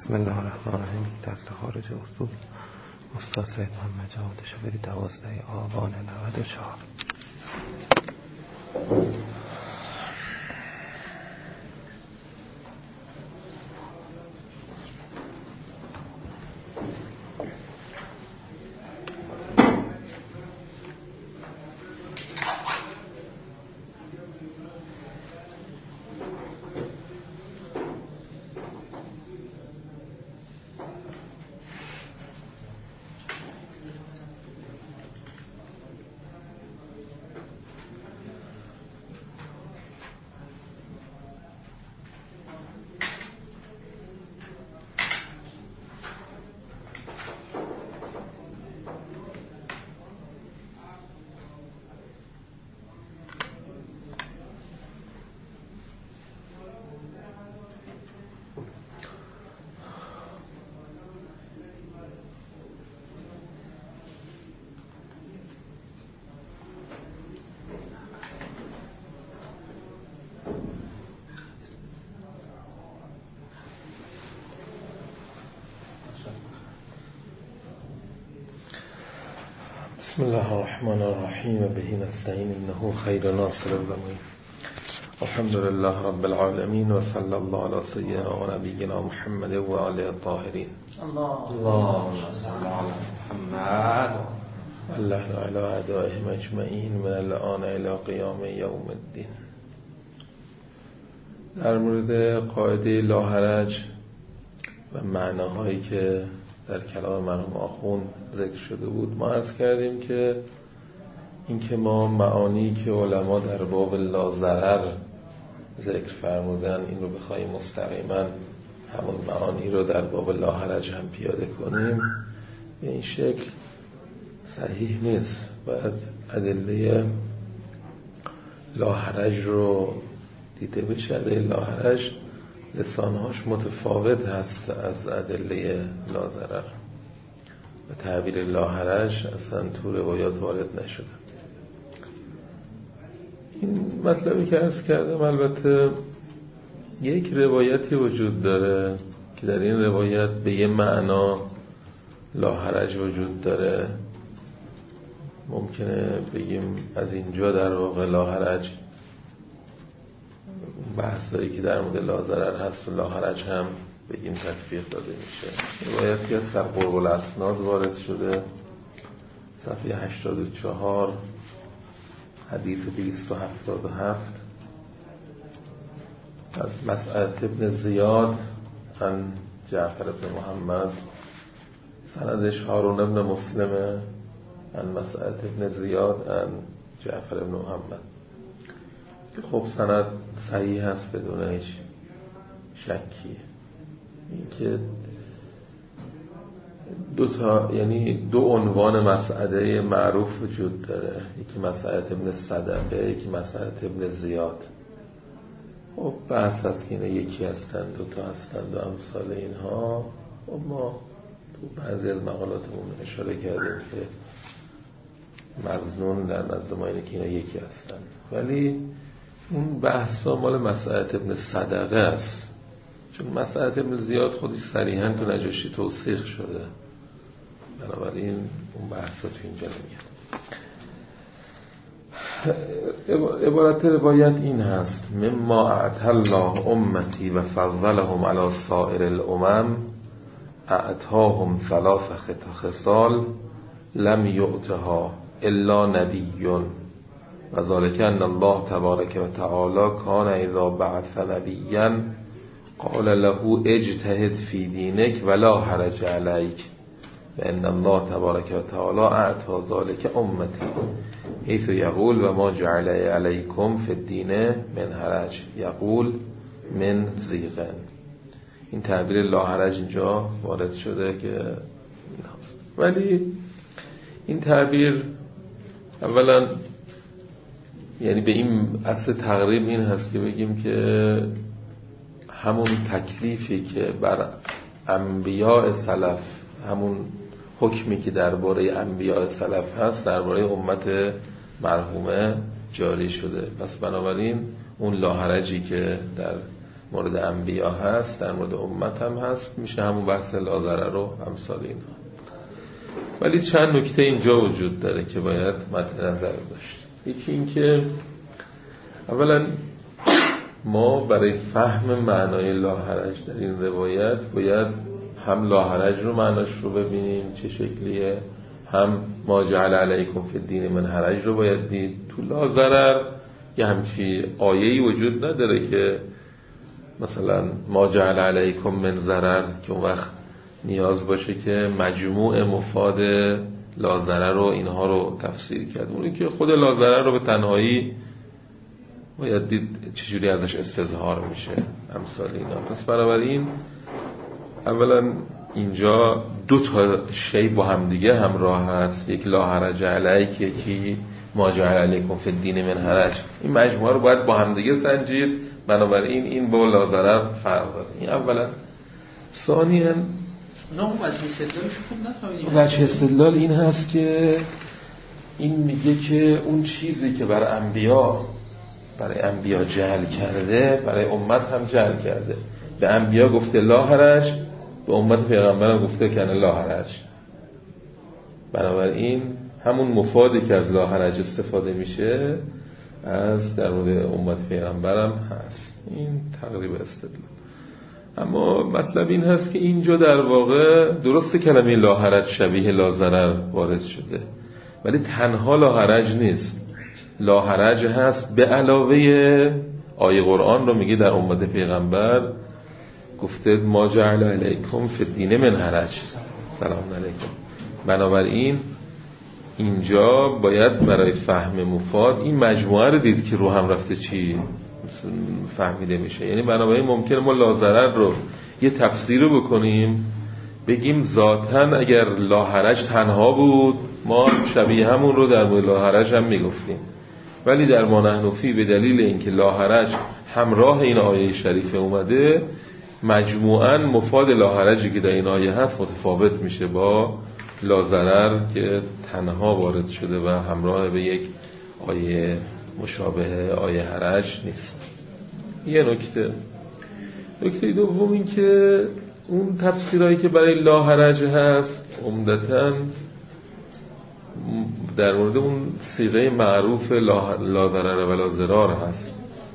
بسم الله الرحمن الرحیم. درس خارج اصول استاد سید محمد جواد شفری 12 آبان 94. بسم الله الرحمن الرحیم و بهی نستعین انه خیر ناصر المعین. الحمد لله رب العالمین و صلی الله علی سیدنا و نبینا محمد و آله الطاهرین. اللهم صل علی محمد الله علی اعدائهم اجمعین من الآن الی قیام یوم الدین. در مورد قاعده لا حرج و معناهایی که در کلام مرحوم آخوند ذکر شده بود، ما عرض کردیم که این که ما معانی که علما در باب لا ضرر ذکر فرمودن این رو بخوایم مستقیما همون معانی رو در باب لا حرج هم پیاده کنیم، به این شکل صحیح نیست. باید ادله لا حرج رو دیده بشه. ادله لا حرج لسانهاش متفاوت هست از ادله لا ضرر و تعبیر لا حرج اصلا تو روایات وارد نشده. این مطلبی که عرض کردم، البته یک روایتی وجود داره که در این روایت به یه معنا لا حرج وجود داره. ممکنه بگیم از اینجا در واقع لا حرج بحثایی که در مورد لا ضرر هست و لا حرج هم بگیم تطبیق داده میشه. روایتی از در قرب الاسناد وارد شده، صفحه 84 حدیث 277 از مسعد ابن زیاد عن جعفر ابن محمد، سندش هارون ابن مسلمه عن مسعد ابن زیاد عن جعفر ابن محمد. خب سند صحیح هست بدون هیچ شکی. این که دو عنوان مسعده معروف وجود داره، یکی مسعده ابن صدقه، یکی مسعده ابن زیاد. خب بحث هست که اینا یکی هستن، دوتا هستن، دو امثال اینها. خب ما تو بعضی از مقالاتمون اشاره کردیم که مظنون در نزد ما اینه که اینا یکی هستن، ولی اون بحثا مال مسعد ابن صدقه است، چون مسعد ابن زیاد خودش صریحاً تو نجاشی توثیق شده، بنابراین اون بحثا تو اینجا نمیاد. عبارت روایت این هست: مما اعطى الله امتی و فضلهم علی سائر الامم اعطاهم ثلاث خصال لم یعطها الا نبی و ذالک ان الله تبارک و تعالی کان اذا بعث نبیا قال له اجتهد فی دینک ولا حرج علیک و ان الله تبارک و تعالی اعطى ذالک امتی حیث یقول و ما جعل علیکم فی الدین من حرج یقول من ضیق. این تعبیر لا حرج اینجا وارد شده که این هست، ولی این تعبیر اولا یعنی به این اصل تقریب این هست که بگیم که همون تکلیفی که بر انبیاء سلف، همون حکمی که درباره انبیاء سلف هست درباره امت مرحومه جاری شده. پس بنابراین اون لا حرجی که در مورد انبیا هست در مورد امت هم هست، میشه همون بحث لا ضرر و امثال اینها. ولی چند نکته اینجا وجود داره که باید مد نظر داشت. یکی این که اولا ما برای فهم معنای لا حرج در این روایت باید هم لا حرج رو معناش رو ببینیم چه شکلیه، هم ما جعل علیکم فی الدین من حرج رو باید دید. تو لا ضرر یه همچی آیه‌ای وجود نداره که مثلا ما جعل علیکم من ضرر که اون وقت نیاز باشه که مجموع مفاد لا ضرر رو اینها رو تفسیر کرد. اونی که خود لا ضرر رو به تنهایی باید دید چجوری ازش استظهار میشه امثال اینا. پس بنابراین اولا اینجا دو تا شی با هم دیگه همراه هست، یک لا حرج علیک، یکی ما جعل علیکم فی الدین من حرج. این مجموعه رو باید با هم دیگه سنجید، بنابراین این با لا ضرر فرق داره. این اولا. ثانیاً وجه استدلال این هست که این میگه که اون چیزی که برای انبیا جعل کرده برای امت هم جعل کرده. به انبیا گفته لا حرج، به امت پیغمبر هم گفته کنه لا حرج. بنابراین همون مفادی که از لا حرج استفاده میشه از در مورد امت پیغمبر هم هست. این تقریبا استدلال. اما مطلب این هست که اینجا در واقع درسته کلمه لا حرج شبیه لا ضرر وارد شده، ولی تنها لا حرج نیست. لا حرج هست به علاوه آیه قرآن رو میگه در امت پیغمبر گفته ما جعل علیکم فی الدین من حرج سلام علیکم. بنابراین اینجا باید برای فهم مفاد این مجموعه رو دید که رو هم رفته چی فهمیده میشه. یعنی بنابراین ممکنه ما لا ضرر رو یه تفسیر رو بکنیم بگیم ذاتاً اگر لا حرج تنها بود ما شبیه همون رو در مورد لا حرج هم میگفتیم، ولی در ما نحن فی به دلیل اینکه لا حرج همراه این آیه شریف اومده مجموعاً مفاد لا حرجی که در این آیه هست متفاوت میشه با لا ضرر که تنها وارد شده و همراه به یک آیه مشابه آیه حرج نیست. یه نکته دوم این که اون تفسیرهایی که برای لا حرج هست عمدتاً در مورد اون صیغه معروف لا ضرر و لا ضرار هست.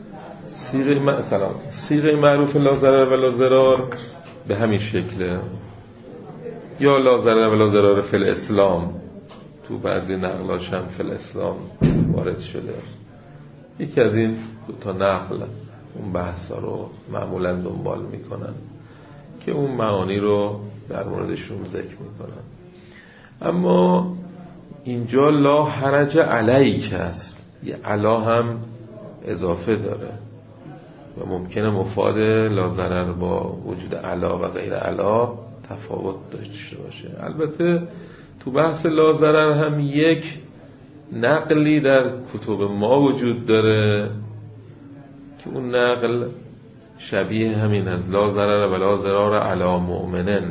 صیغه معروف لا ضرر و لا ضرار به همین شکله، یا لا ضرر و لا ضرار فی الاسلام، تو بعضی نقلاش هم فی الاسلام وارد شده. یکی از این دو تا نقل اون بحثا رو معمولا دنبال میکنن که اون معانی رو در موردشون ذکر میکنن. اما اینجا لا حرج علیک است، یه علا هم اضافه داره و ممکنه مفاد لا ضرر با وجود علا و غیر علا تفاوت داشته باشه. البته تو بحث لا ضرر هم یک نقلی در کتب ما وجود داره که اون نقل شبیه همین از لا ضرر و لا ضرار علی مؤمنن،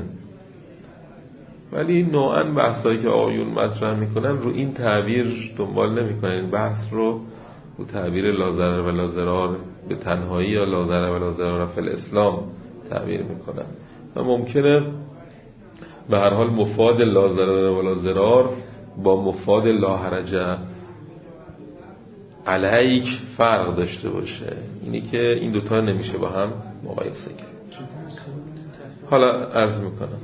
ولی نوعاً بحثایی که آیون مطرح میکنن رو این تعبیر دنبال نمیکنن. این بحث رو تعبیر لا ضرر و لا ضرار به تنهایی یا لا ضرر و لا ضرار فی الاسلام تعبیر میکنن و ممکنه به هر حال مفاد لا ضرر و لا ضرار با مفاد لا حرج علیک فرق داشته باشه. اینی که این دوتا نمیشه با هم مقایسه کرد. حالا عرض میکنم.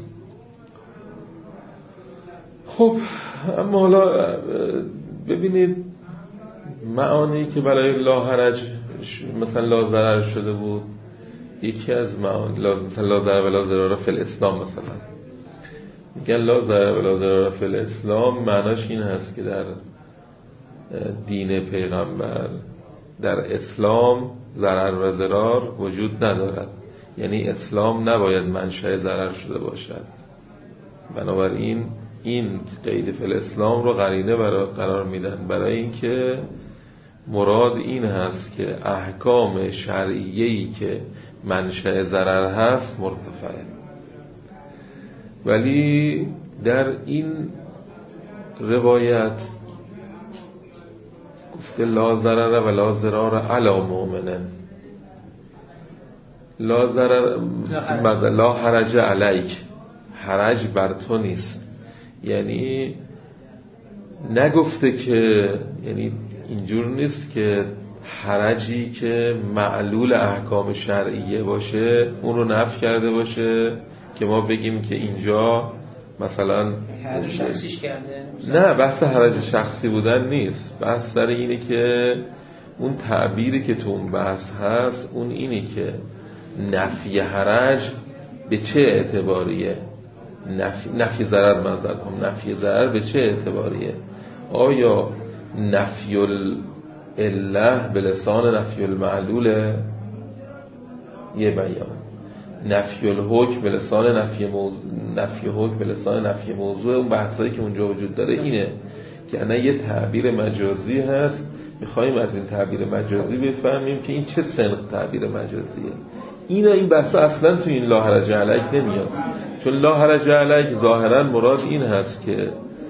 خب اما حالا ببینید معانی که برای لا حرج مثلا لا ضرر شده بود، یکی از معانی مثلا لا ضرر و لا ضرار فی الاسلام، مثلا میگن لا ضرر و لا ضرار فی الاسلام معناش این هست که در دین پیغمبر در اسلام ضرر و ضرار وجود ندارد، یعنی اسلام نباید منشأ ضرر شده باشد. بنابراین این قید فی الاسلام رو قرینه قرار میدن برای اینکه مراد این هست که احکام شرعیه‌ای که منشأ ضرر هست مرتفعه. ولی در این روایت گفته لا ضرر و لا ضرار علی مؤمنن، لا ضرر لا حرج علیک، حرج بر تو نیست. یعنی نگفته که، یعنی اینجور نیست که حرجی که معلول احکام شرعیه باشه اون رو نفی کرده باشه که ما بگیم که اینجا مثلا حرج شخصیش کرده. نه، بحث حرج شخصی بودن نیست، بحث سر اینه که اون تعبیری که تو اون بحث هست اون اینه که نفی حرج به چه اعتباریه، نفی ضرر مزدکم، نفی ضرر به چه اعتباریه؟ آیا نفی العله به لسان نفی المعلوله؟ یه بیان. نفی الحکم به لسان نفی حکم به لسان نفی موضوع. اون بحثایی که اونجا وجود داره اینه که انا یه تعبیر مجازی هست، میخواییم از این تعبیر مجازی بفهمیم که این چه سنخ تعبیر مجازیه. این بحثا اصلا تو این لا حرج علیک نمیاد، چون لا حرج علیک ظاهرا مراد این هست که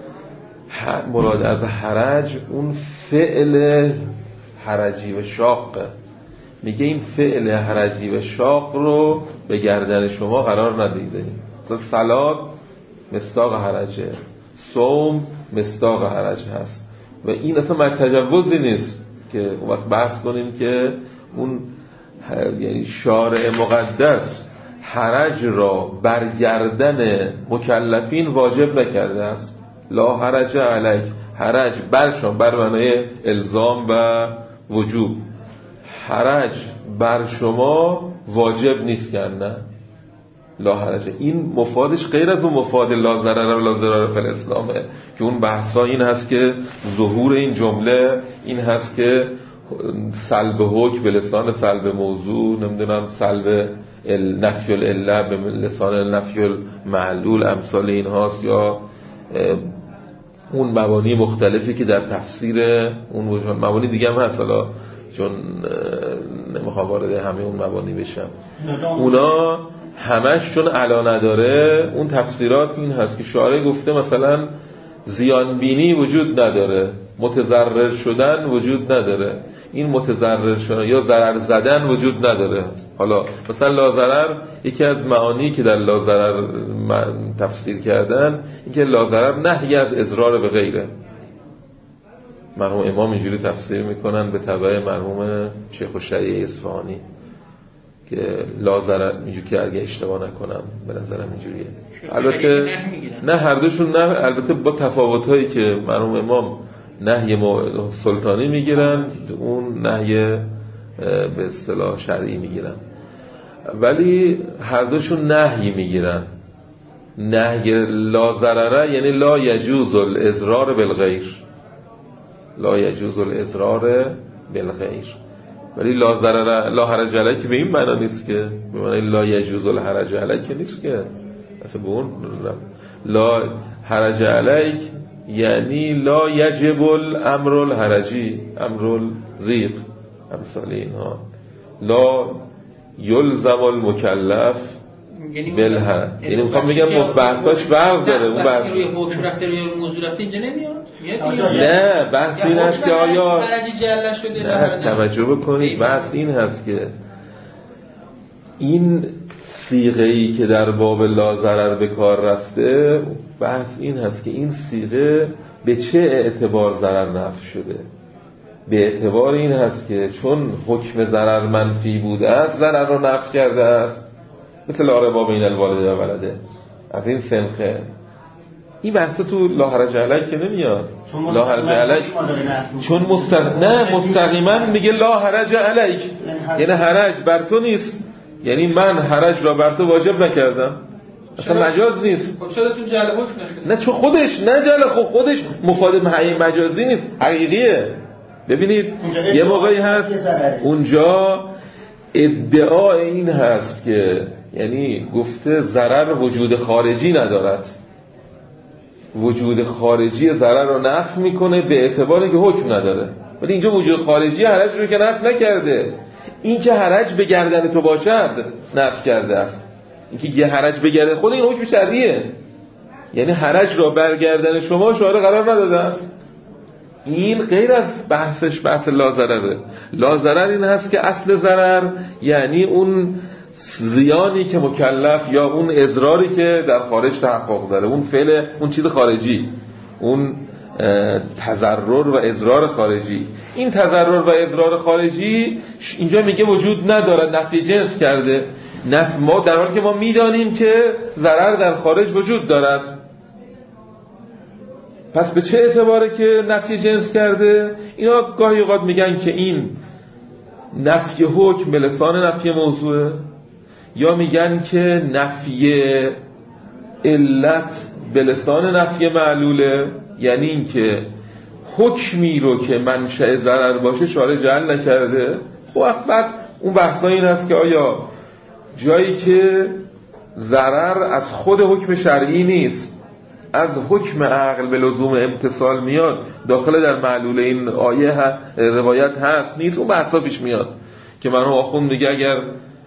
مراد از حرج اون فعل حرجی و شاقه. میگه این فعل حرجی و شاق رو به گردن شما قرار ندیده. صلات مصداق حرجه، صوم مصداق حرج هست و این اصلا تجوزی نیست که وقت بحث کنیم که اون یعنی شارع مقدس حرج را بر گردن مکلفین واجب نکرده است. لا حرج علیک، حرج برشان بر معنای الزام و وجوب، حرج بر شما واجب نیست که نه لا حرج. این مفادش غیر از اون مفاد لا ضرر و لا ضرر فی الاسلامه که اون بحثا این هست که ظهور این جمله این هست که سلب حکم به لسان سلب موضوع، نمیدونم سلب نفی العله به لسان نفی المعلول، امثال این هاست، یا اون مبانی مختلفی که در تفسیر اون وجود مبانی دیگه هم هست، حالا چون نمیخوام وارد همه اون مبانی بشم، اونا همش چون علا نداره اون تفسیرات این هست که شارع گفته مثلا زیان بینی وجود نداره، متضرر شدن وجود نداره، این متضرر شدن یا ضرر زدن وجود نداره. حالا مثلا لا ضرر یکی از معانی که در لا ضرر تفسیر کردن این که لا ضرر نهی از اضرار به غیره. مرحوم امام اینجوری تفسیر میکنن به تبع مرحوم شیخ الشریعه اصفهانی که لا ضرر، اینجوری که اگه اشتباه نکنم به نظرم اینجوریه. البته نه هر دوشون نه، البته با تفاوتایی که مرحوم امام نهی سلطانی میگیرن، اون نهی به اصطلاح شرعی میگیرن، ولی هر دوشون نهی میگیرن. نهی لا ضرره یعنی لا یجوز الاضرار بالغیر، لا یجوز الاضرار بالغیر، ولی لا ضرر لا حرج علیک به این معنا نیست که به معنی لا یجوز الحرج علیک نیست که اصلا به اون لا حرج علیک یعنی لا یجب الامر الحرجی، امر الضیق، امثال اینها. لا یلزم المکلف بالحرج، یعنی میخوام بگم بحثاش فرق داره. اون بحث روی حکم رفته روی موضوع رفته اینجا نمیاد. نه بحث این هست که آیا نه توجه بکنید، بحث این هست که این صیغه‌ای که در باب لا ضرر به کار رفته، بحث این هست که این صیغه به چه اعتبار ضرر نفی شده. به اعتبار این هست که چون حکم ضرر منفی بوده است ضرر رو نفی کرده است، مثل لا ربا بین الوالد و ولده. از این سنخه این بحث تو لا حرج علیک که نمیاد. لا حرج علیک چون مستقیما میگه لا حرج علیک، یعنی حرج بر تو نیست، یعنی من حرج را بر تو واجب نکردم، اصلا مجاز نیست. خب چرا تو جعل حکم نشده؟ نه چون خودش نه جعل، خودش مفاد مجازی نیست، حقیقیه. ببینید یه موقعی هست اونجا ادعا این هست که یعنی گفته ضرر وجود خارجی ندارد، وجود خارجی ضرر رو نفی میکنه به اعتبار اینکه حکم نداره، ولی اینجا وجود خارجی حرج رو که نفی نکرده. این که حرج به گردن تو باشد نفی کرده است. این که یه حرج به گردن خود این حکم شرعیه، یعنی حرج را برگردن شما شارع قرار نداده است. این غیر از بحث لا ضرره. لا ضرر این هست که اصل ضرر یعنی اون زیانی که مکلف یا اون اضراری که در خارج تحقق داره، اون فعل، اون چیز خارجی، اون تضرر و اضرار خارجی، این تضرر و اضرار خارجی اینجا میگه وجود نداره، نفی جنس کرده. ما در حالی که ما میدانیم که ضرر در خارج وجود دارد، پس به چه اعتباره که نفی جنس کرده؟ اینا گاهی اوقات میگن که این نفی حکم به لسان نفی موضوعه، یا میگن که نفی علت به لسان نفی معلوله، یعنی این که حکمی رو که منشأ ضرر باشه شارع جعل نکرده. خب بعد اون بحثا این هست که آیا جایی که ضرر از خود حکم شرعی نیست، از حکم عقل به لزوم امتصال میاد، داخل در معلول این آیه روایت هست نیست، اون بحثا پیش میاد که مرحوم آخوند میگه اگر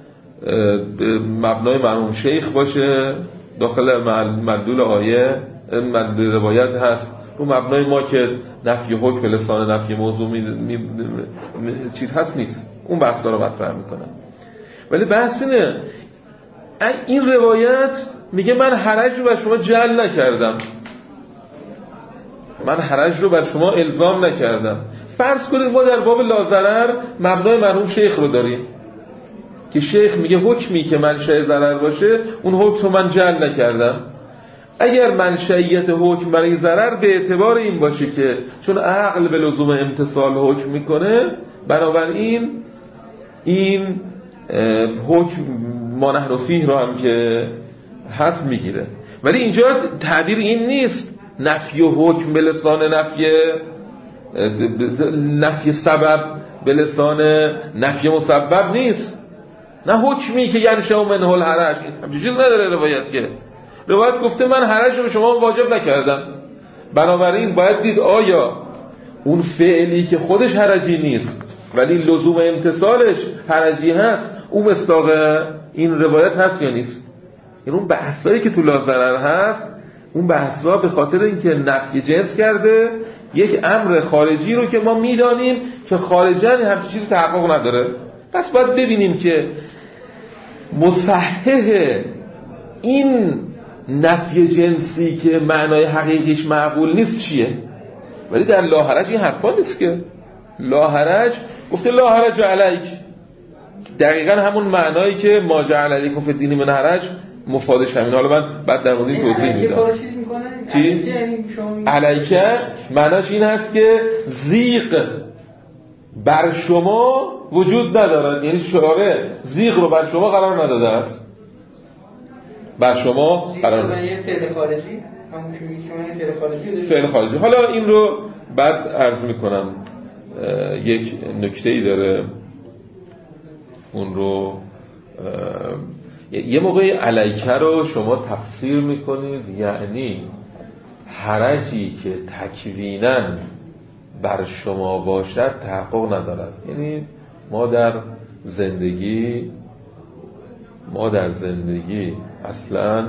مبنای مرحوم شیخ باشه داخل معلول آیه معلول روایت هست، رو مبنای ما که نفی حکم به لسان نفی موضوع چیز هست نیست، اون بحثا رو مطرح میکنم. ولی بحث اینه این روایت میگه من حرج رو بر شما جعل نکردم، من حرج رو بر شما الزام نکردم. فرض کنید ما در باب لاضرر مبنای مرحوم شیخ رو داریم که شیخ میگه حکمی که منشأ ضرر باشه اون حکم رو من جعل نکردم. اگر منشأیت حکم برای ضرر به اعتبار این باشه که چون عقل به لزوم امتصال حکم میکنه، بنابراین این حکم ما نحن فیه رو هم که هست میگیره. ولی اینجا تعبیر این نیست نفی حکم به لسان نفی سبب به لسان نفی مسبب نیست، نه حکمی که یعنی شما منه الحرج، همچین چیز نداره روایت. که روایت گفته من حرج رو به شما واجب نکردم، بنابراین باید دید آیا اون فعلی که خودش حرجی نیست ولی لزوم امتصالش حرجی هست، اون مصداق این روایت هست یا نیست. این اون بحثایی که تو لاضرر هست، اون بحثا به خاطر اینکه نفی جنس کرده یک امر خارجی رو که ما میدانیم که خارجاً همچین چیزی تحقق نداره. پس باید ببینیم که مصحح این نفی جنسی که معنای حقیقیش معقول نیست چیه. ولی در لا حرج این حرفا نیست که لا حرج گفته لا حرج علیک، دقیقاً همون معنایی که ما جعل علیکم فی الدین من حرج مفادش همین. حالا من بعد در مورد این توضیح میدم. چی؟ علیکه معناش این هست که زیغ بر شما وجود ندارد، یعنی شارع زیغ رو بر شما قرار نداده است، بر شما قرار نداده. فعل خارجی فعل خارجی. حالا این رو بعد عرض میکنم. یک نکته‌ای داره، اون رو یه موقعی علیکه رو شما تفسیر میکنید یعنی حرجی که تکویناً بر شما باشد تحقق ندارد. یعنی ما در زندگی اصلاً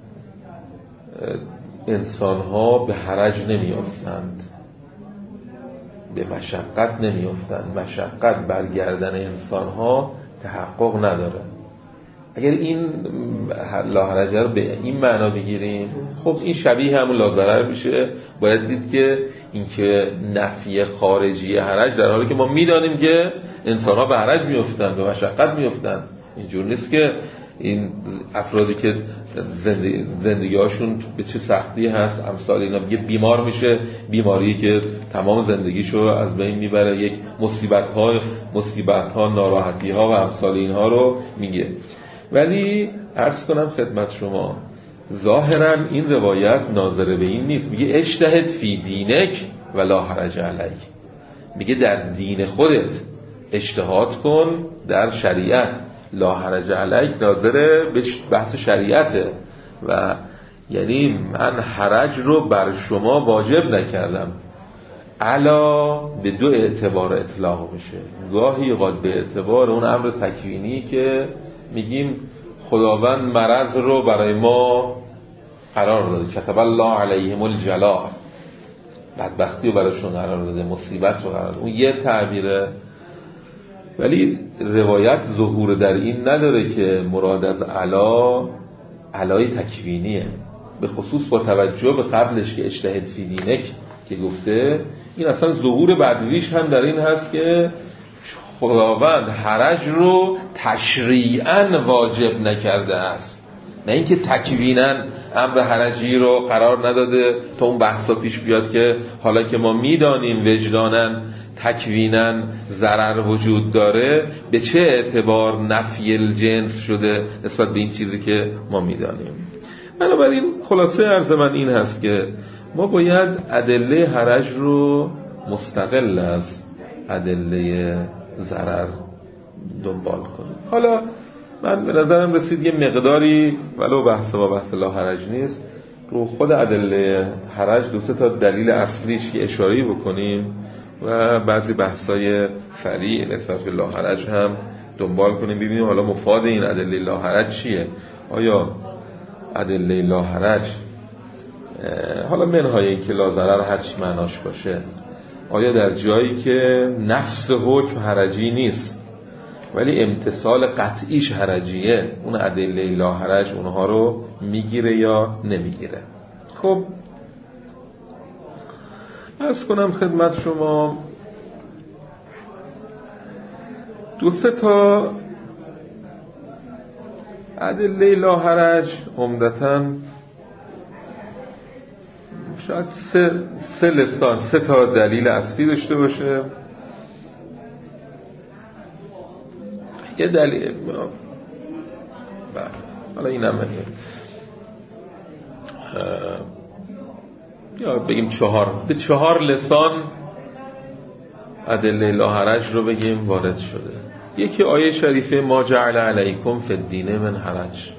انسان‌ها به حرج نمی‌افتند، به مشقت نمی‌افتند، مشقت بر گردن انسان‌ها تحقق نداره. اگر این لاحرجه رو به این معنا بگیریم، خب این شبیه همون لاضرر میشه. باید دید که این که نفی خارجی حرج در حالی که ما میدانیم که انسان‌ها به حرج میافتند، به مشقت میافتند. اینجور نیست که این افرادی که زندگی‌هاشون به چه سختی هست، امثال اینا یه بیمار میشه، بیماری که تمام زندگیشو از بین میبره، یک مصیبت‌ها، ناراحتی‌ها و امثال اینها رو میگه. ولی عرض کنم خدمت شما ظاهراً این روایت ناظر به این نیست. میگه اجتهد فی دینک و لا حرج علیک، میگه در دین خودت اجتهاد کن در شریعت، لا حرج علیک ناظر به بحث شریعته. و یعنی من حرج رو بر شما واجب نکردم. علا به دو اعتبار اطلاق میشه، گاهی اوقات به اعتبار اون امر تکوینی که میگیم خداوند مرض رو برای ما قرار داده، کتب الله علیهم الجلاء، بدبختی رو برایشون قرار داده، مصیبت رو قرار داده، اون یه تعبیره. ولی روایت ظهور در این نداره که مراد از علای تکوینیه، به خصوص با توجه به قبلش که اجتهد فی دینک که گفته، این اصلا ظهور بعدیش هم در این هست که خداوند حرج رو تشریعاً واجب نکرده است، نه اینکه تکویناً امر حرجی رو قرار نداده تا اون بحثا پیش بیاد که حالا که ما میدانیم وجداناً تکویناً ضرر وجود داره، به چه اعتبار نفی الجنس شده نسبت به این چیزی که ما میدانیم. بنابراین خلاصه عرض من این هست که ما باید ادله حرج رو مستقل از ادله ضرر دنبال کنیم. حالا من به نظرم رسید یه مقداری ولو بحث با بحث لا حرج نیست رو خود ادله حرج دو سه تا دلیل اصلیش که اشاره‌ای بکنیم و بعضی بحثای فرعی نسبت به لا حرج هم دنبال کنیم، ببینیم حالا مفاد این ادله لا حرج چیه. آیا ادله لا حرج حالا منهای این که لا ضرر هر چی معناش باشه، آیا در جایی که نفس حکم حرجی نیست ولی امتصال قطعیش حرجیه، اون ادله لا حرج اونها رو میگیره یا نمیگیره؟ خب عرض کنم خدمت شما دو سه تا ادله لا حرج عمدتاً شاید سه تا دلیل اصلی داشته باشه. یه دلیل حالا اینم یا بگیم به چهار لسان ادله لا حرج رو بگیم وارد شده. یکی آیه شریفه ما جعل علیکم فی الدین من حرج،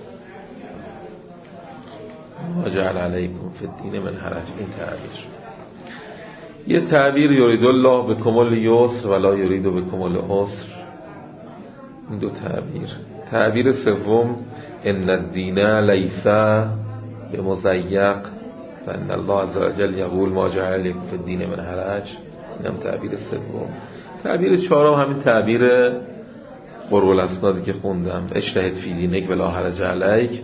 ما جعل علیکم فی الدین من حرج، این تعبیر. یه تعبیر یرید الله بکم الیسر ولا یرید بکم العسر، این دو تعبیر. تعبیر سوم ان الدین لیس بمضیق فان الله عز وجل یقول ما جعل علیکم فی الدین من حرج، اینم تعبیر سوم. تعبیر چهارم همین تعبیر قرب الاسنادی که خوندم، اجتهد فی دینک ولا حرج علیک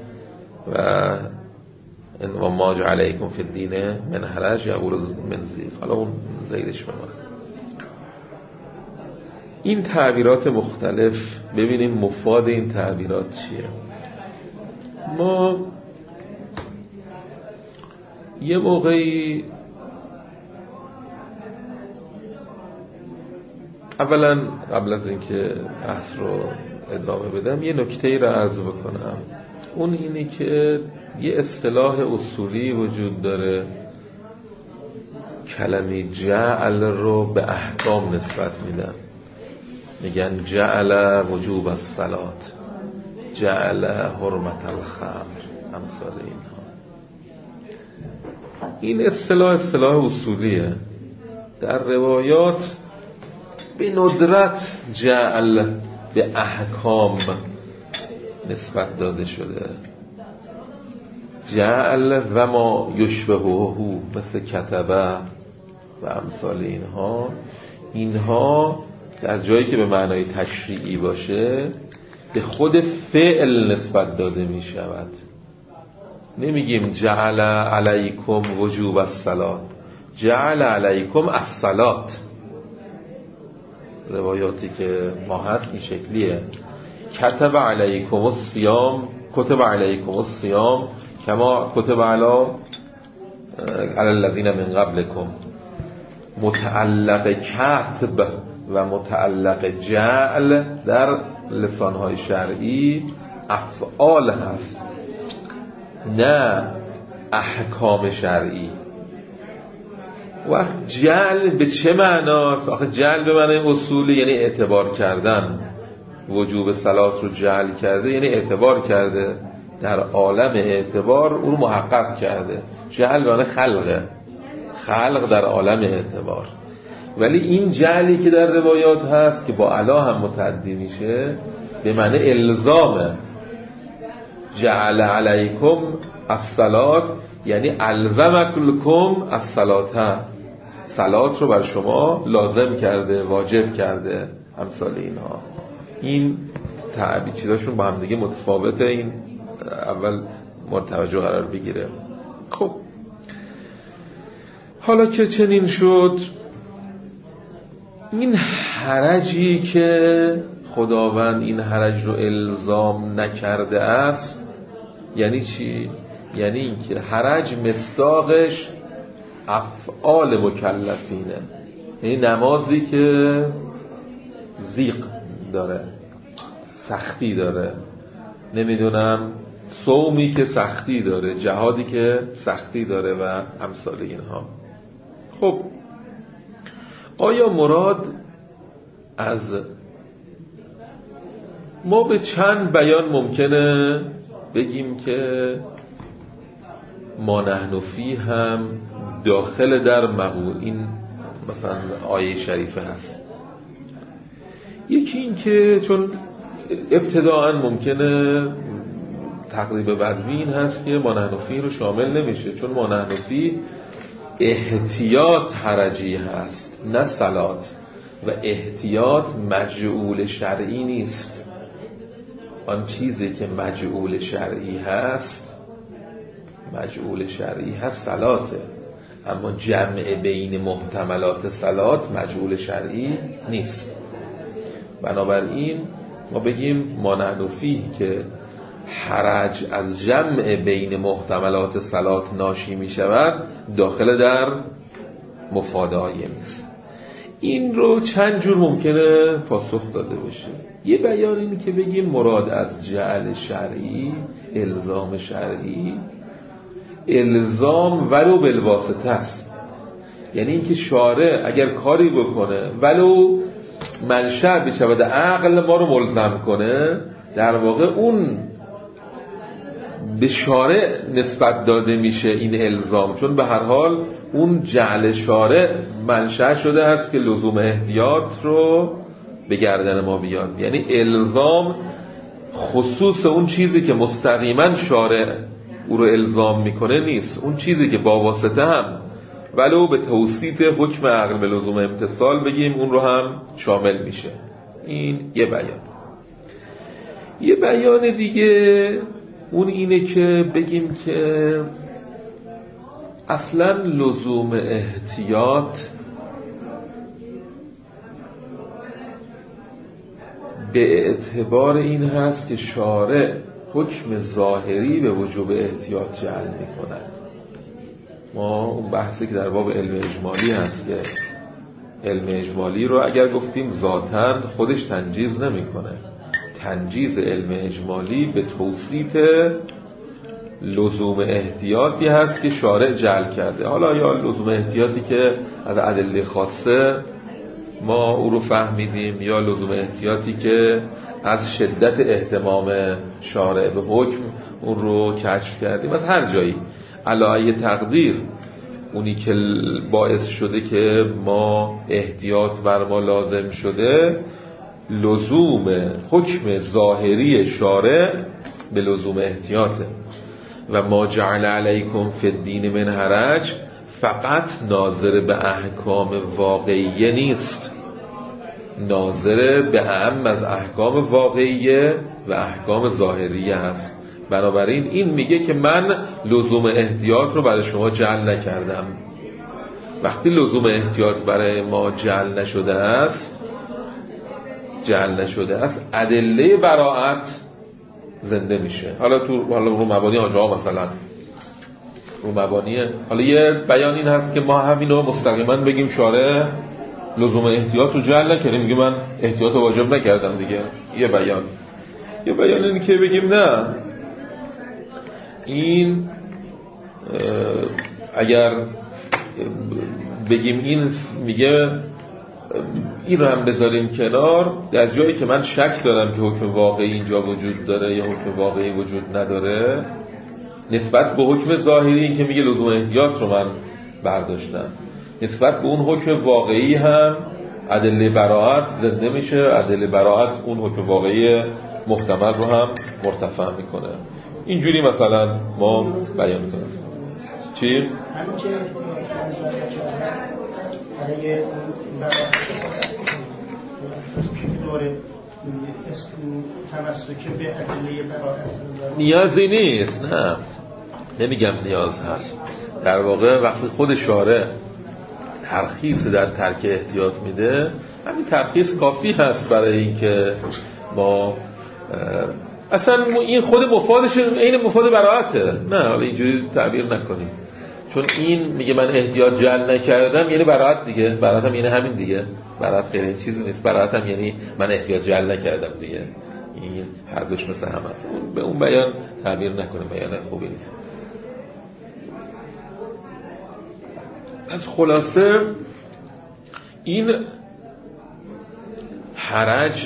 و ما جعل علیکم فی الدین من حرج یقول من زیغ. حالا اون زیدش بمونه. این تعبیرات مختلف، ببینیم مفاد این تعبیرات چیه. ما یه موقعی اولا قبل از اینکه بحث رو ادامه بدم یه نکته‌ای رو عرض بکنم، اون اینه که یه اصطلاح اصولی وجود داره، کلمه جعل رو به احکام نسبت میدن، میگن جعل وجوب الصلات، جعل حرمت الخمر، امثال اینها. این اصطلاح اصولیه. در روایات به ندرت جعل به احکام نسبت داده شده. جعل و ما یشبهه مثل کتبه و امثال اینها در جایی که به معنای تشریعی باشه به خود فعل نسبت داده می شود. نمیگیم جعل علیکم وجوب الصلات، جعل علیکم الصلات. روایاتی که ما هست این شکلیه، کتب علیکم الصیام، کتب علیکم الصیام کما کتب علی الذین من قبلکم. متعلق کتب و متعلق جعل در لسانهای شرعی افعال هست، نه احکام شرعی. وقت جعل به چه معناست؟ آخه جعل به معنی اصولی یعنی اعتبار کردن. وجوب صلات رو جعل کرده یعنی اعتبار کرده، در عالم اعتبار او رو محقق کرده. جعل به معنی خلقه، خلق در عالم اعتبار. ولی این جعلی که در روایات هست که با علا هم متعدی میشه به معنی الزامه. جعل علیکم الصلات یعنی الزمکم الصلات، صلات رو بر شما لازم کرده، واجب کرده. امثال اینها. این تعبیر چیزاشون با هم دیگه متفاوته، این اول مورد توجه قرار بگیره. خب حالا که چنین شد، این حرجی که خداوند این حرج رو الزام نکرده است یعنی چی؟ یعنی این که حرج مصداقش افعال مکلفینه، یعنی نمازی که ضیق داره، سختی داره، نمیدونم صومی که سختی داره، جهادی که سختی داره و امثال اینها. خب آیا مراد از ما به چند بیان ممکنه بگیم که ما نحن فی هم داخل در مقول این مثلا آیه شریفه هست؟ یکی این که چون ابتداءً ممکنه تقریب بدوی این هست که ما نحن فی رو شامل نمیشه، چون ما نحن فی احتیاط حرجی هست نه صلات، و احتیاط مجعول شرعی نیست. آن چیزی که مجعول شرعی هست، مجعول شرعی هست صلاته، اما جمع بین محتملات صلات مجعول شرعی نیست. بنابراین ما بگیم ما نحن فیه که حرج از جمع بین محتملات صلات ناشی می شود داخل در مفاد آیه نیست. این رو چند جور ممکنه پاسخ داده بشه. یه بیان اینه که بگیم مراد از جعل شرعی، الزام شرعی، الزام ولو بالواسطه است، یعنی اینکه شارع اگر کاری بکنه ولو منشأ بشود عقل ما رو ملزم کنه، در واقع اون به شارع نسبت داده میشه این الزام، چون به هر حال اون جعل شارع منشأ شده هست که لزوم احتیاط رو به گردن ما بیاد. یعنی الزام خصوص اون چیزی که مستقیما شارع او رو الزام میکنه نیست، اون چیزی که با واسطه هم ولو به توسیط حکم عقل به لزوم امتثال بگیم اون رو هم شامل میشه. این یه بیان. یه بیان دیگه اون اینه که بگیم که اصلا لزوم احتیاط به اعتبار این هست که شارع حکم ظاهری به وجوب احتیاط جعل می کند. ما اون بحثی که در باب علم اجمالی هست که علم اجمالی رو اگر گفتیم ذاتاً خودش تنجیز نمی کنه، تنجیز علم اجمالی به توسیط لزوم احتیاطی هست که شارع جعل کرده. حالا یا لزوم احتیاطی که از ادله خاصه ما او رو فهمیدیم، یا لزوم احتیاطی که از شدت اهتمام شارع به حکم اون رو کشف کردیم. از هر جایی علایه تقدیر اونی که باعث شده که ما احتیاط بر ما لازم شده لزوم حکم ظاهری شارع به لزوم احتیاطه. و ما جعل علیکم فی الدین من حرج فقط ناظر به احکام واقعیه نیست، ناظر به اعم از احکام واقعیه و احکام ظاهریه هست. بنابراین این میگه که من لزوم احتیاط رو برای شما جعل نکردم. وقتی لزوم احتیاط برای ما جعل نشده است، ادله براءت زنده میشه. حالا رو مبانی آجاها مثلا رو مبانی، حالا یه بیان این هست که ما همینو مستقیما بگیم شارع لزوم احتیاط رو جعل نکردیم، میگه من احتیاط رو واجب نکردم دیگه. یه بیان اینه که بگیم نه، این اگر بگیم این میگه این رو هم بذاریم کنار، در جایی که من شک دارم که حکم واقعی اینجا وجود داره یا حکم واقعی وجود نداره، نسبت به حکم ظاهری این که میگه لزوم احتیاط رو من برداشتم، نسبت به اون حکم واقعی هم ادله براءت زنده میشه. ادله براءت اون حکم واقعی محتمل رو هم مرتفع میکنه. اینجوری مثلا ما بیان میکنیم. چی؟ همین که برای طور تمسک به ادله براءت نیازی نیست. نه نمیگم نیاز هست. در واقع وقتی خود شارع ترخیص در ترک احتیاط میده، همین ترخیص کافی هست برای اینکه ما اصلا این خود مفادش این مفاد براءته. نه حالا اینجوری تعبیر نکنیم، چون این میگه من احتیاط جعل نکردم یعنی براءت دیگه. براءت هم یعنی همین دیگه. براءت غیر این چیزی نیست. براءت هم یعنی من احتیاط جعل نکردم دیگه. این هر دوش مثل هم هست. به اون بیان تعبیر نکنیم، بیان خوبی نیست. از خلاصه این حرج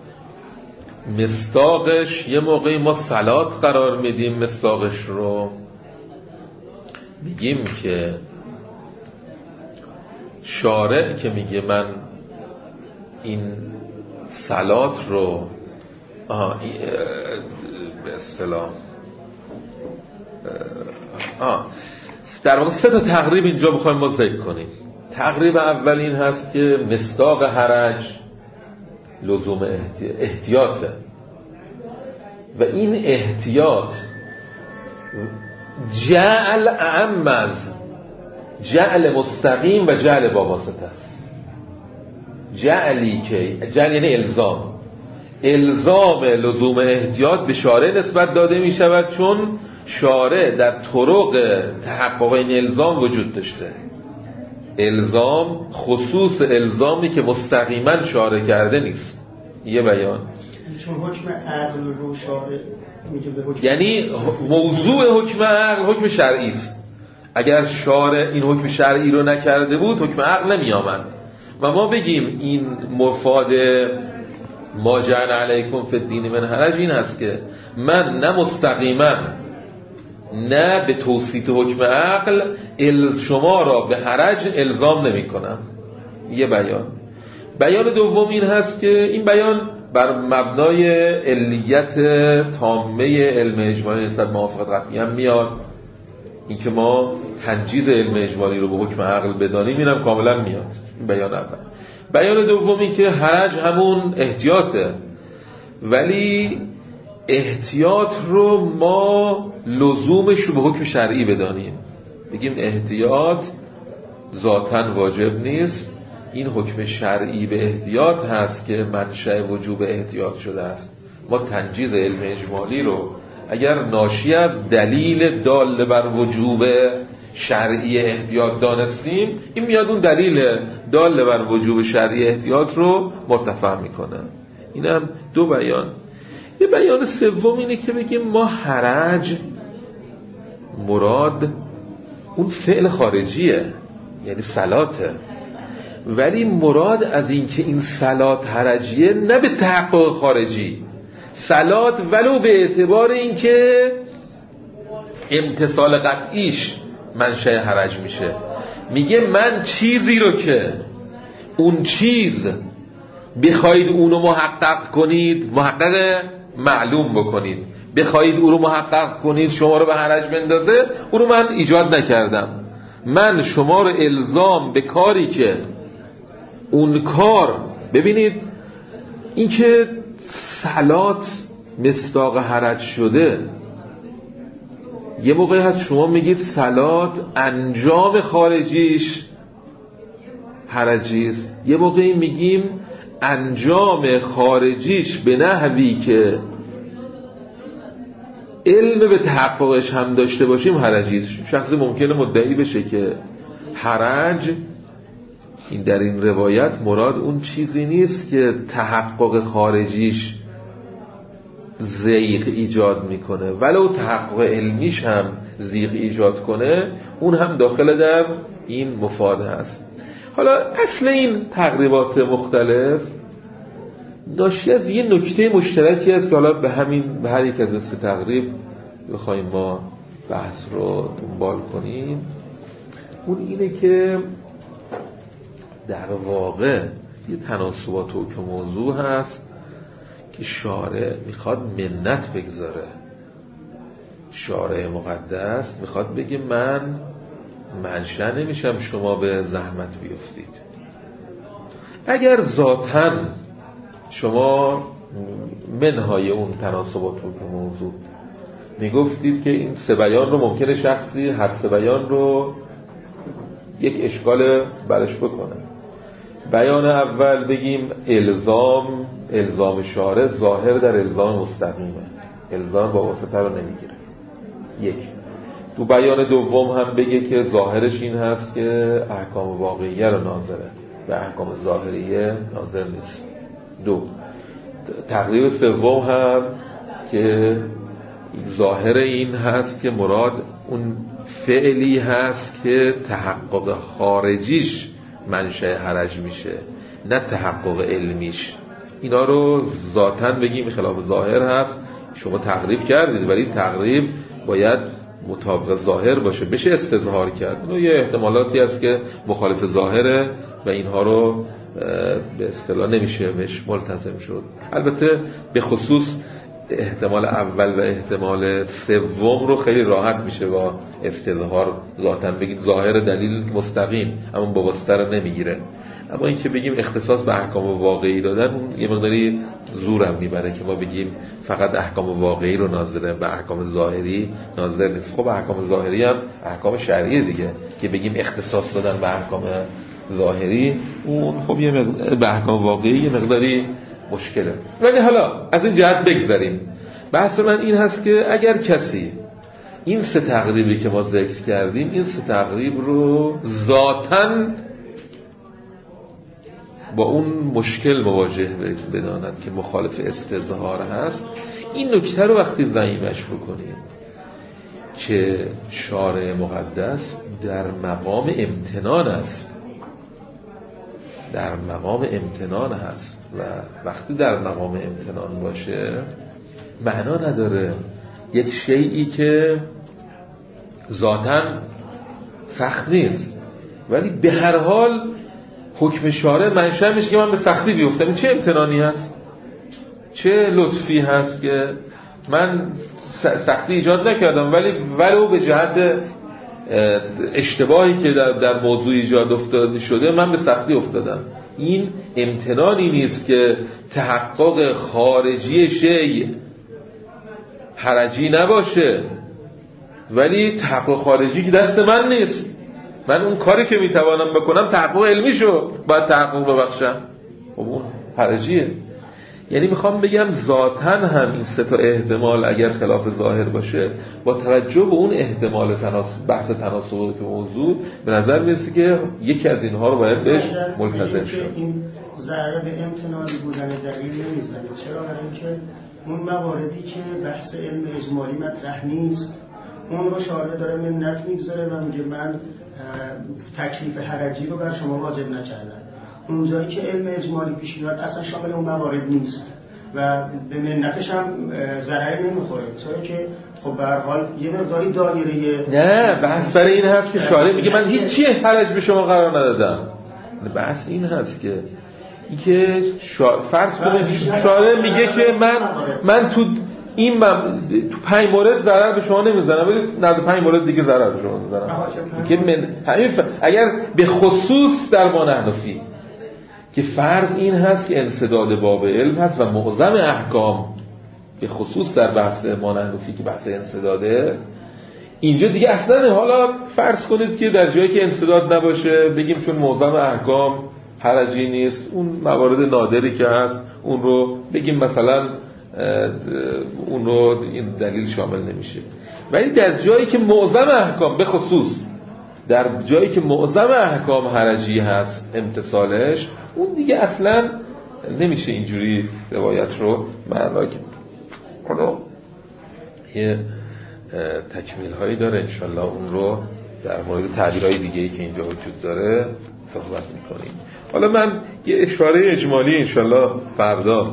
مصداقش یه موقعی ما صلات قرار میدیم، مصداقش رو میگیم که شارع که میگه من این صلات رو به اصطلاح در واقع 3 تا تقریب اینجا بخوایم ما ذکر کنیم. تقریب اول این هست که مصداق حرج لزوم احتیاطه و این احتیاط جعل اعم از جعل مستقیم و جعل با واسطه است. جعلی که جعل یعنی الزام لزوم احتیاط به شارع نسبت داده می شود، چون شارع در طرق تحقق این الزام وجود داشته. الزام خصوص الزامی که مستقیما شارع کرده نیست. یه بیان چون حکم عقل رو شارع میگه به حکم، یعنی موضوع حکم عقل حکم شرعی است. اگر شارع این حکم شرعی رو نکرده بود حکم عقل نمی آمد و ما بگیم این مفاد ما جعل علیکم فی الدین من حرج این هست که من نه مستقیما نه به توصیت حکم عقل شما را به حرج الزام نمی کنم. یه بیان دوم این هست که این بیان بر مبنای علیت تامه علم اجمالی نسبت موافقت قطعی هم میاد. این که ما تنجیز علم اجمالی رو به حکم عقل بدانیم اینم کاملا میاد. این بیان اول. بیان دوم این که حرج همون احتیاطه، ولی احتیاط رو ما لزومش رو به حکم شرعی بدانیم. بگیم احتیاط ذاتاً واجب نیست، این حکم شرعی به احتیاط هست که منشأ وجوب احتیاط شده است. ما تنجیز علم اجمالی رو اگر ناشی از دلیل دال بر وجوب شرعی احتیاط دانستیم، این میاد اون دلیل دال بر وجوب شرعی احتیاط رو مرتفع میکنه. اینم 2 بیان. یه بیان سوم اینه که بگیم ما حرج مراد اون فعل خارجیه، یعنی صلاته، ولی مراد از این که این صلات حرجیه نه به تحقق خارجی. صلات ولو به اعتبار این که امتصال قطعیش منشأ حرج میشه. میگه من چیزی رو که اون چیز بخواید اونو محقق کنید، محقق معلوم بکنید، بخواید اونو محقق کنید شما رو به حرج بندازه، اونو من ایجاد نکردم. من شما رو الزام به کاری که اون کار، ببینید این که صلات مصداق حرج شده، یه موقعی هست شما میگید صلات انجام خارجیش حرجی است، یه موقعی میگیم انجام خارجیش به نحوی که علم به تحققش هم داشته باشیم حرجی است. شخصی ممکنه مدعی بشه که حرج این در این روایت مراد اون چیزی نیست که تحقق خارجیش زیغ ایجاد میکنه، ولو تحقق علمیش هم زیغ ایجاد کنه اون هم داخل در این مفاد هست. حالا اصل این تقریبات مختلف ناشی از یه نکته مشترکی است که حالا به هر یک از 3 تقریب بخوایم ما بحث رو دنبال کنیم. اون اینه که در واقع یه تناسبات حکم موضوع هست که شارع میخواد منت بگذاره. شارع مقدس میخواد بگه من منشأ نمیشم شما به زحمت بیفتید. اگر ذاتاً شما منهای اون تناسبات رو که موضوع میگفتید که این سه بیان رو ممکنه شخصی هر سه بیان رو یک اشکال برش بکنه. بیان اول بگیم الزام شارع ظاهر در الزام مستقیمه، الزام با واسطه رو نمیگیره. یک. تو بیان دوم هم بگه که ظاهرش این هست که احکام واقعیه رو ناظره و احکام ظاهریه ناظر نیست. دو. تقریب سوم هم که ظاهر این هست که مراد اون فعلی هست که تحقق خارجیش منشأ حرج میشه، نه تحقق علمیش. اینا رو ذاتاً بگیم خلاف ظاهر هست. شما تقریب کردید ولی تقریب باید مطابق ظاهر باشه، بشه استظهار کرد. اینو یه احتمالاتی هست که مخالف ظاهره و اینها رو به اصطلاح نمیشه بهش ملتزم شد. البته به خصوص احتمال اول و احتمال سوم رو خیلی راحت میشه با استظهار ذاتاً بگید ظاهر دلیل مستقیم، اما با واسطه رو نمیگیره. اما این که بگیم اختصاص به احکام واقعی دادن یه مقداری زورم میبره که ما بگیم فقط احکام واقعی رو ناظره و احکام ظاهری ناظر نیست. خب احکام ظاهری هم احکام شرعی دیگه، که بگیم اختصاص دادن به احکام ظاهری اون خب یه به احکام واقعی یه مقداری مشکله. ولی حالا از این جهت بگذاریم. بحث من این هست که اگر کسی این سه تقریبی که ما ذکر کردیم این سه تقریب رو ذاتاً با اون مشکل مواجه بداند که مخالف استظهار هست، این نکته رو وقتی ضمیمش بکنیم که شارع مقدس در مقام امتنان است، در مقام امتنان هست و وقتی در مقام امتنان باشه معنا نداره یک شیئی که ذاتاً سخت نیست ولی به هر حال حکم شارع منشأ میشه که من به سختی بیفتم. این چه امتنانی هست، چه لطفی هست که من سختی ایجاد نکردم ولی ولو به جهت اشتباهی که در موضوع ایجاد افتاده شده من به سختی افتادم. این امتنانی نیست که تحقق خارجی شیء حرجی نباشه ولی تحقق خارجی که دست من نیست. من اون کاری که میتوانم بکنم تحقق علمیشو باید تحقق ببخشم، خب اون حرجیه. یعنی میخوام بگم ذاتاً هم این سه تا احتمال اگر خلاف ظاهر باشه با توجه به اون احتمال بحث تناسب موضوع به نظر میرسه که یکی از اینها رو باید بهش ملتزم شد. این ضرر به امتنانی بودن دلیل نمیزنه. چرا؟ برای اینکه اون مواردی که بحث علم اجمالی مطرح نیست اون رو شارع داره منت میگذاره و میگه من تکلیف حرجی رو بر شما واجب نکردم. اونجایی که علم اجمالی پیش میاد اصلا شامل اون موارد نیست و به منتش هم ضرری نمیخوره، چرا که خب به هر حال یه مقداری دایره نه بحث سر این هست که شارع میگه من هیچ حرج به شما قرار ندادم. بحث این هست که اینکه فرض کنید شارع میگه که من تو 5 مورد ضرر به شما نمیزنم ولی 95 مورد دیگه ضرر به شما میزنم. که اگر به خصوص در ما حنفی که فرض این هست که انسداد باب علم هست و معظم احکام به خصوص در بحث ما حنفی که بحث انسداده، اینجا دیگه اصلا حالا فرض کنید که در جایی که انسداد نباشه بگیم چون معظم احکام حرجی نیست، اون موارد نادری که هست اون رو بگیم مثلا اون رو این دلیل شامل نمیشه. ولی در جایی که معظم احکام به خصوص در جایی که معظم احکام حرجی هست امتصالش، اون دیگه اصلا نمیشه اینجوری روایت رو معنا کرد. حالا یه تکمیل هایی داره انشالله اون رو در مورد تعبیرهای دیگه‌ای که اینجا وجود داره صحبت میکنیم. حالا من یه اشاره اجمالی انشالله فردا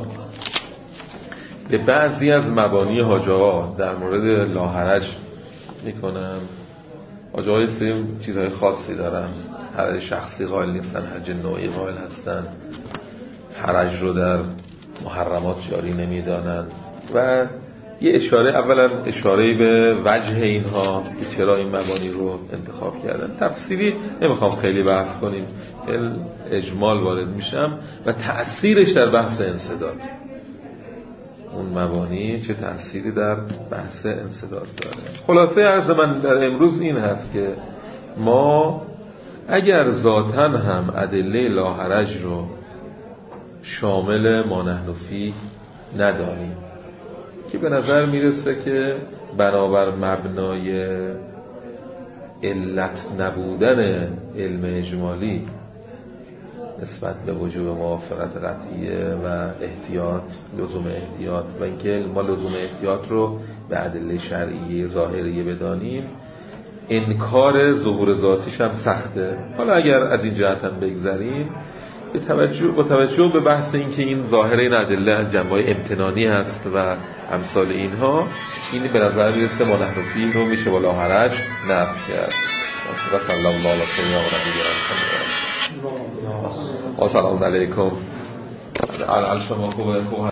به بعضی از مبانی حاجه ها در مورد لاحرج میکنم. حاجه های سری چیزهای خاصی دارن، حرج شخصی قائل نیستن، حرج نوعی قائل هستن، حرج رو در محرمات جاری نمیدانن و یه اشاره، اولا اشاره به وجه اینها که چرا این مبانی رو انتخاب کردن. تفصیلی نمیخوام خیلی بحث کنیم، اجمال وارد میشم و تأثیرش در بحث انسداد. اون مبانی چه تأثیری در بحث انسداد داره. خلاصه عرض من در امروز این هست که ما اگر ذاتاً هم ادله لاحرج رو شامل ما نحن فیه نداریم که به نظر میرسه که بنابر مبنای علت نبودن علم اجمالی نسبت به وجوب موافقت قطعیه و احتیاط، لزوم احتیاط و اینکه ما لزوم احتیاط رو به ادله شرعیه ظاهریه بدانیم، انکار ظهور ذاتیش هم سخته. حالا اگر از این جهت هم بگذریم با توجه به بحث این که این ظاهر این ادله جنبه‌های امتنانی هست و امثال اینها، این به نظر میرسه ما نحن فیه رو میشه ولا حرج نفی کرد. و صلی الله علی سیدنا و نبینا محمد و سلام علیکم. شما خوبه؟